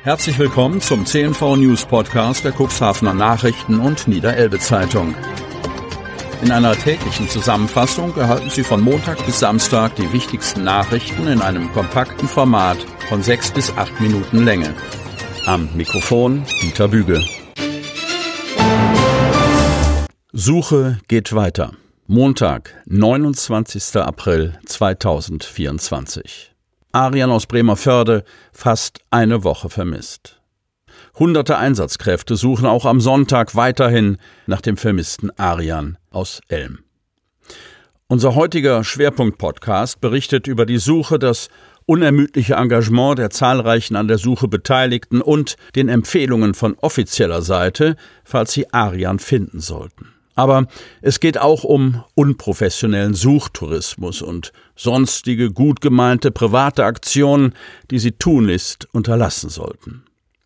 Herzlich willkommen zum CNV News Podcast der Cuxhavener Nachrichten und Niederelbe Zeitung. In einer täglichen Zusammenfassung erhalten Sie von Montag bis Samstag die wichtigsten Nachrichten in einem kompakten Format von 6 bis 8 Minuten Länge. Am Mikrofon Dieter Büge. Suche geht weiter. Montag, 29. April 2024. Arian aus Bremervörde fast eine Woche vermisst. Hunderte Einsatzkräfte suchen auch am Sonntag weiterhin nach dem vermissten Arian aus Elm. Unser heutiger Schwerpunkt-Podcast berichtet über die Suche, das unermüdliche Engagement der zahlreichen an der Suche Beteiligten und den Empfehlungen von offizieller Seite, falls Sie Arian finden sollten. Aber es geht auch um unprofessionellen Suchtourismus und sonstige gut gemeinte private Aktionen, die Sie tunlichst unterlassen sollten.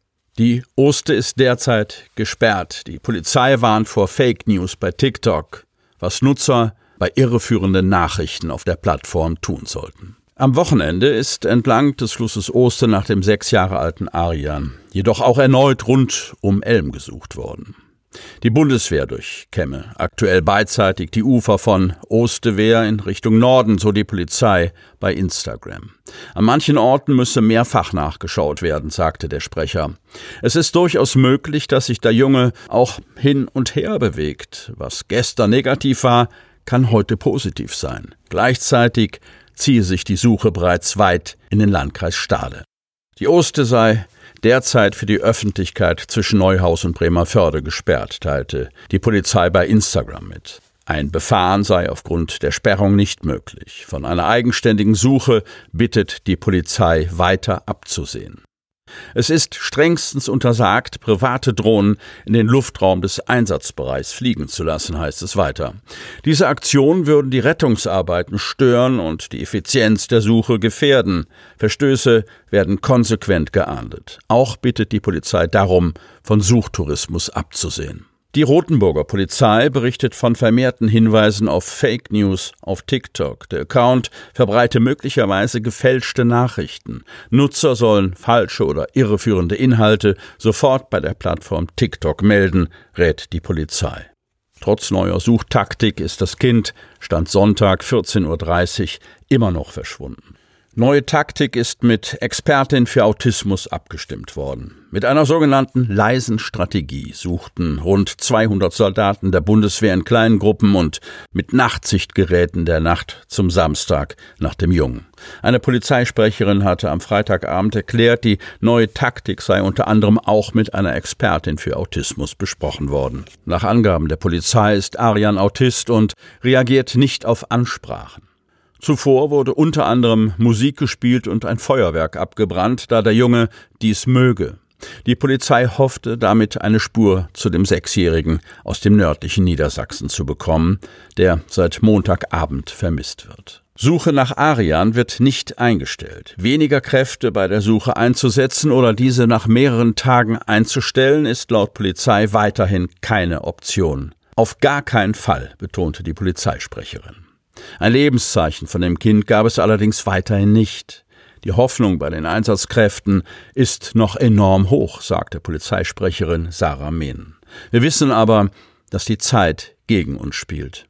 Die Oste ist derzeit gesperrt. Die Polizei warnt vor Fake News bei TikTok, was Nutzer bei irreführenden Nachrichten auf der Plattform tun sollten. Am Wochenende ist entlang des Flusses Oste nach dem 6 Jahre alten Arian jedoch auch erneut rund um Elm gesucht worden. Die Bundeswehr durchkämme aktuell beidseitig die Ufer von Ostewehr in Richtung Norden, so die Polizei bei Instagram. An manchen Orten müsse mehrfach nachgeschaut werden, sagte der Sprecher. Es ist durchaus möglich, dass sich der Junge auch hin und her bewegt. Was gestern negativ war, kann heute positiv sein. Gleichzeitig ziehe sich die Suche bereits weit in den Landkreis Stade. Die Oste sei derzeit für die Öffentlichkeit zwischen Neuhaus und Bremervörde gesperrt, teilte die Polizei bei Instagram mit. Ein Befahren sei aufgrund der Sperrung nicht möglich. Von einer eigenständigen Suche bittet die Polizei weiter abzusehen. Es ist strengstens untersagt, private Drohnen in den Luftraum des Einsatzbereichs fliegen zu lassen, heißt es weiter. Diese Aktionen würden die Rettungsarbeiten stören und die Effizienz der Suche gefährden. Verstöße werden konsequent geahndet. Auch bittet die Polizei darum, von Suchtourismus abzusehen. Die Rothenburger Polizei berichtet von vermehrten Hinweisen auf Fake News auf TikTok. Der Account verbreite möglicherweise gefälschte Nachrichten. Nutzer sollen falsche oder irreführende Inhalte sofort bei der Plattform TikTok melden, rät die Polizei. Trotz neuer Suchtaktik ist das Kind, Stand Sonntag 14:30 Uhr, immer noch verschwunden. Neue Taktik ist mit Expertin für Autismus abgestimmt worden. Mit einer sogenannten leisen Strategie suchten rund 200 Soldaten der Bundeswehr in kleinen Gruppen und mit Nachtsichtgeräten der Nacht zum Samstag nach dem Jungen. Eine Polizeisprecherin hatte am Freitagabend erklärt, die neue Taktik sei unter anderem auch mit einer Expertin für Autismus besprochen worden. Nach Angaben der Polizei ist Arian Autist und reagiert nicht auf Ansprachen. Zuvor wurde unter anderem Musik gespielt und ein Feuerwerk abgebrannt, da der Junge dies möge. Die Polizei hoffte, damit eine Spur zu dem 6-Jährigen aus dem nördlichen Niedersachsen zu bekommen, der seit Montagabend vermisst wird. Suche nach Arian wird nicht eingestellt. Weniger Kräfte bei der Suche einzusetzen oder diese nach mehreren Tagen einzustellen, ist laut Polizei weiterhin keine Option. Auf gar keinen Fall, betonte die Polizeisprecherin. Ein Lebenszeichen von dem Kind gab es allerdings weiterhin nicht. Die Hoffnung bei den Einsatzkräften ist noch enorm hoch, sagte Polizeisprecherin Sarah Mehn. Wir wissen aber, dass die Zeit gegen uns spielt.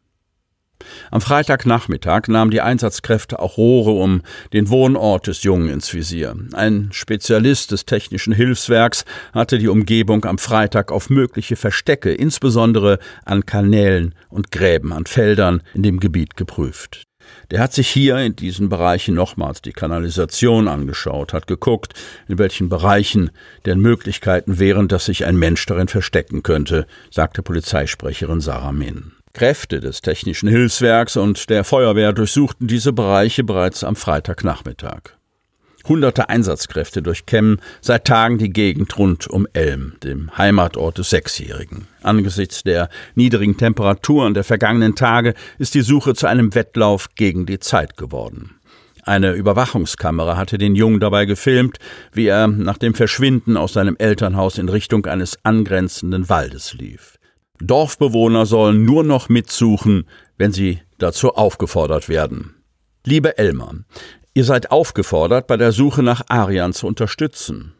Am Freitagnachmittag nahmen die Einsatzkräfte auch Rohre um den Wohnort des Jungen ins Visier. Ein Spezialist des Technischen Hilfswerks hatte die Umgebung am Freitag auf mögliche Verstecke, insbesondere an Kanälen und Gräben an Feldern in dem Gebiet geprüft. Der hat sich hier in diesen Bereichen nochmals die Kanalisation angeschaut, hat geguckt, in welchen Bereichen denn Möglichkeiten wären, dass sich ein Mensch darin verstecken könnte, sagte Polizeisprecherin Sarah Mehn. Kräfte des Technischen Hilfswerks und der Feuerwehr durchsuchten diese Bereiche bereits am Freitagnachmittag. Hunderte Einsatzkräfte durchkämmen seit Tagen die Gegend rund um Elm, dem Heimatort des 6-Jährigen. Angesichts der niedrigen Temperaturen der vergangenen Tage ist die Suche zu einem Wettlauf gegen die Zeit geworden. Eine Überwachungskamera hatte den Jungen dabei gefilmt, wie er nach dem Verschwinden aus seinem Elternhaus in Richtung eines angrenzenden Waldes lief. Dorfbewohner sollen nur noch mitsuchen, wenn sie dazu aufgefordert werden. Liebe Elmer, ihr seid aufgefordert, bei der Suche nach Arian zu unterstützen.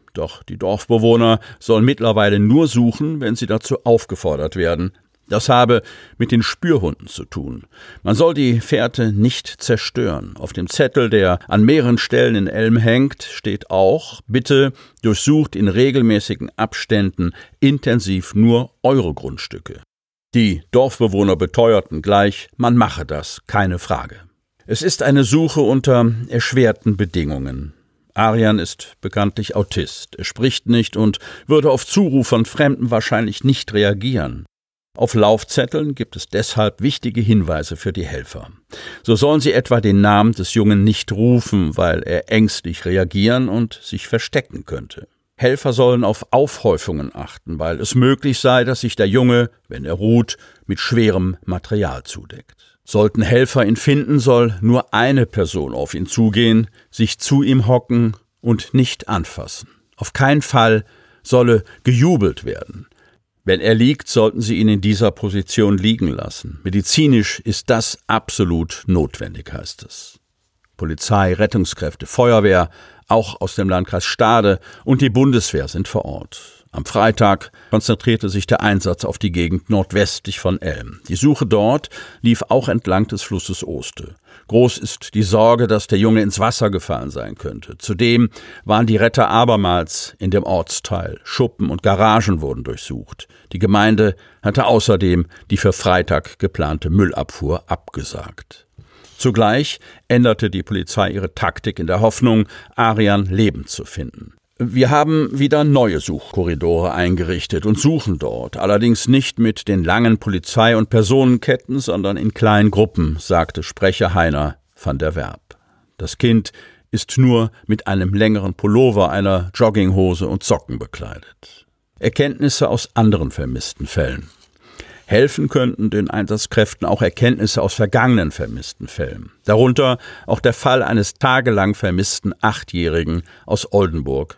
Doch die Dorfbewohner sollen mittlerweile nur suchen, wenn sie dazu aufgefordert werden. Das habe mit den Spürhunden zu tun. Man soll die Fährte nicht zerstören. Auf dem Zettel, der an mehreren Stellen in Elm hängt, steht auch: Bitte durchsucht in regelmäßigen Abständen intensiv nur eure Grundstücke. Die Dorfbewohner beteuerten gleich, man mache das, keine Frage. Es ist eine Suche unter erschwerten Bedingungen. Arjan ist bekanntlich Autist. Er spricht nicht und würde auf Zuruf von Fremden wahrscheinlich nicht reagieren. Auf Laufzetteln gibt es deshalb wichtige Hinweise für die Helfer. So sollen sie etwa den Namen des Jungen nicht rufen, weil er ängstlich reagieren und sich verstecken könnte. Helfer sollen auf Aufhäufungen achten, weil es möglich sei, dass sich der Junge, wenn er ruht, mit schwerem Material zudeckt. Sollten Helfer ihn finden, soll nur eine Person auf ihn zugehen, sich zu ihm hocken und nicht anfassen. Auf keinen Fall solle gejubelt werden. Wenn er liegt, sollten sie ihn in dieser Position liegen lassen. Medizinisch ist das absolut notwendig, heißt es. Polizei, Rettungskräfte, Feuerwehr, auch aus dem Landkreis Stade und die Bundeswehr sind vor Ort. Am Freitag konzentrierte sich der Einsatz auf die Gegend nordwestlich von Elm. Die Suche dort lief auch entlang des Flusses Oste. Groß ist die Sorge, dass der Junge ins Wasser gefallen sein könnte. Zudem waren die Retter abermals in dem Ortsteil. Schuppen und Garagen wurden durchsucht. Die Gemeinde hatte außerdem die für Freitag geplante Müllabfuhr abgesagt. Zugleich änderte die Polizei ihre Taktik in der Hoffnung, Arjan lebend zu finden. Wir haben wieder neue Suchkorridore eingerichtet und suchen dort, allerdings nicht mit den langen Polizei- und Personenketten, sondern in kleinen Gruppen, sagte Sprecher Heiner van der Werb. Das Kind ist nur mit einem längeren Pullover, einer Jogginghose und Socken bekleidet. Erkenntnisse aus anderen vermissten Fällen. Helfen könnten den Einsatzkräften auch Erkenntnisse aus vergangenen vermissten Fällen. Darunter auch der Fall eines tagelang vermissten 8-Jährigen aus Oldenburg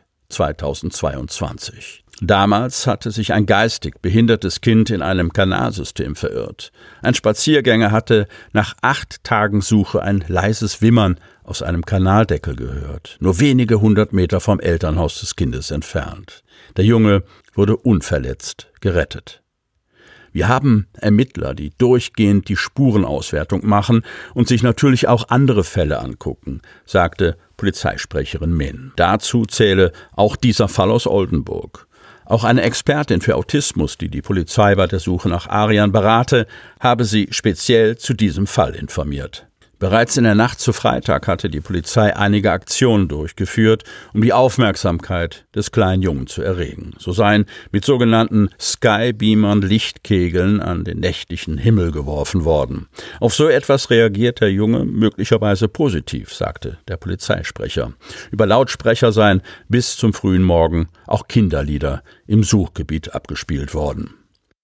2022. Damals hatte sich ein geistig behindertes Kind in einem Kanalsystem verirrt. Ein Spaziergänger hatte nach 8 Tagen Suche ein leises Wimmern aus einem Kanaldeckel gehört, nur wenige 100 Meter vom Elternhaus des Kindes entfernt. Der Junge wurde unverletzt gerettet. Wir haben Ermittler, die durchgehend die Spurenauswertung machen und sich natürlich auch andere Fälle angucken, sagte Polizeisprecherin Mehn. Dazu zähle auch dieser Fall aus Oldenburg. Auch eine Expertin für Autismus, die die Polizei bei der Suche nach Arjan berate, habe sie speziell zu diesem Fall informiert. Bereits in der Nacht zu Freitag hatte die Polizei einige Aktionen durchgeführt, um die Aufmerksamkeit des kleinen Jungen zu erregen. So seien mit sogenannten Skybeamern Lichtkegeln an den nächtlichen Himmel geworfen worden. Auf so etwas reagiert der Junge möglicherweise positiv, sagte der Polizeisprecher. Über Lautsprecher seien bis zum frühen Morgen auch Kinderlieder im Suchgebiet abgespielt worden.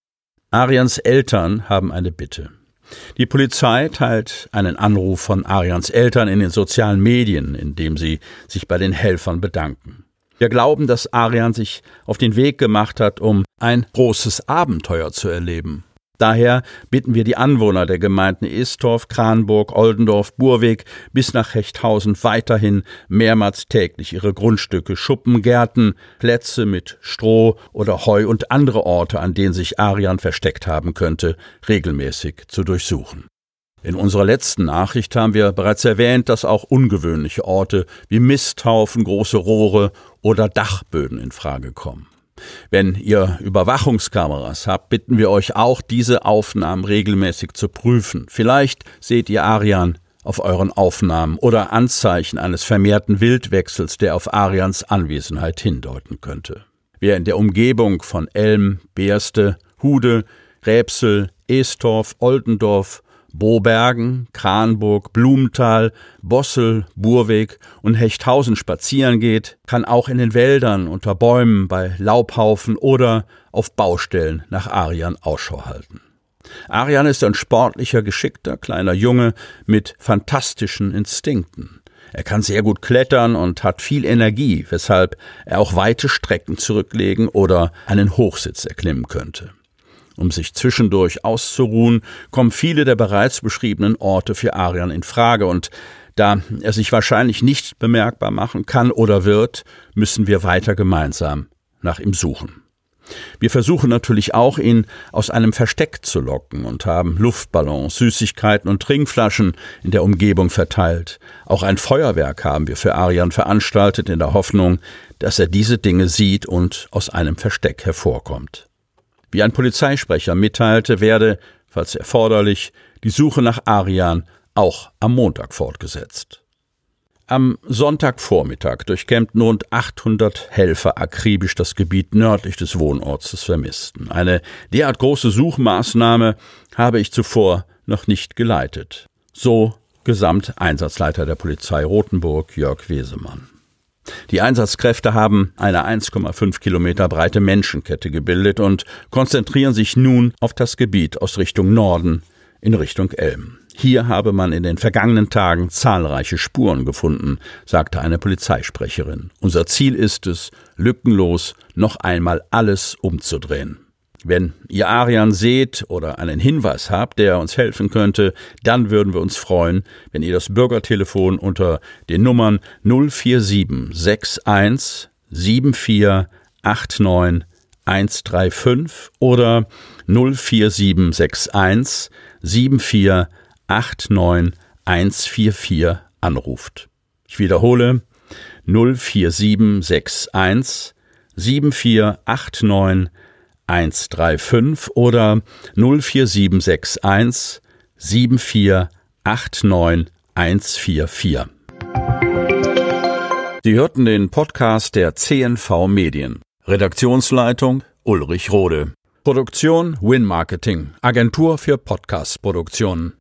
Arjans Eltern haben eine Bitte. Die Polizei teilt einen Anruf von Arjans Eltern in den sozialen Medien, in dem sie sich bei den Helfern bedanken. Wir glauben, dass Arjan sich auf den Weg gemacht hat, um ein großes Abenteuer zu erleben. Daher bitten wir die Anwohner der Gemeinden Estorf, Kranburg, Oldendorf, Burweg bis nach Hechthausen weiterhin mehrmals täglich ihre Grundstücke, Schuppen, Gärten, Plätze mit Stroh oder Heu und andere Orte, an denen sich Arjan versteckt haben könnte, regelmäßig zu durchsuchen. In unserer letzten Nachricht haben wir bereits erwähnt, dass auch ungewöhnliche Orte wie Misthaufen, große Rohre oder Dachböden in Frage kommen. Wenn ihr Überwachungskameras habt, bitten wir euch auch, diese Aufnahmen regelmäßig zu prüfen. Vielleicht seht ihr Arjan auf euren Aufnahmen oder Anzeichen eines vermehrten Wildwechsels, der auf Arjans Anwesenheit hindeuten könnte. Wer in der Umgebung von Elm, Beerste, Hude, Räbsel, Estorf, Oldendorf, Bobergen, Kranburg, Blumenthal, Bossel, Burweg und Hechthausen spazieren geht, kann auch in den Wäldern, unter Bäumen, bei Laubhaufen oder auf Baustellen nach Arjan Ausschau halten. Arjan ist ein sportlicher, geschickter, kleiner Junge mit fantastischen Instinkten. Er kann sehr gut klettern und hat viel Energie, weshalb er auch weite Strecken zurücklegen oder einen Hochsitz erklimmen könnte. Um sich zwischendurch auszuruhen, kommen viele der bereits beschriebenen Orte für Arjan in Frage und Da er sich wahrscheinlich nicht bemerkbar machen kann oder wird, müssen wir weiter gemeinsam nach ihm suchen. Wir versuchen natürlich auch, ihn aus einem Versteck zu locken und haben Luftballons, Süßigkeiten und Trinkflaschen in der Umgebung verteilt. Auch ein Feuerwerk haben wir für Arjan veranstaltet, in der Hoffnung, dass er diese Dinge sieht und aus einem Versteck hervorkommt. Wie ein Polizeisprecher mitteilte, werde, falls erforderlich, die Suche nach Arjan auch am Montag fortgesetzt. Am Sonntagvormittag durchkämmten rund 800 Helfer akribisch das Gebiet nördlich des Wohnorts des Vermissten. Eine derart große Suchmaßnahme habe ich zuvor noch nicht geleitet. So Gesamteinsatzleiter der Polizei Rothenburg, Jörg Wesemann. Die Einsatzkräfte haben eine 1,5 Kilometer breite Menschenkette gebildet und konzentrieren sich nun auf das Gebiet aus Richtung Norden in Richtung Elm. Hier habe man in den vergangenen Tagen zahlreiche Spuren gefunden, sagte eine Polizeisprecherin. Unser Ziel ist es, lückenlos noch einmal alles umzudrehen. Wenn ihr Arjan seht oder einen Hinweis habt, der uns helfen könnte, dann würden wir uns freuen, wenn ihr das Bürgertelefon unter den Nummern 04761 7489 135 oder 04761 7489 144 anruft. Ich wiederhole 04761 7489 135 oder 04761 7489 144. Sie hörten den Podcast der CNV Medien. Redaktionsleitung Ulrich Rode. Produktion Win Marketing, Agentur für Podcast-Produktionen.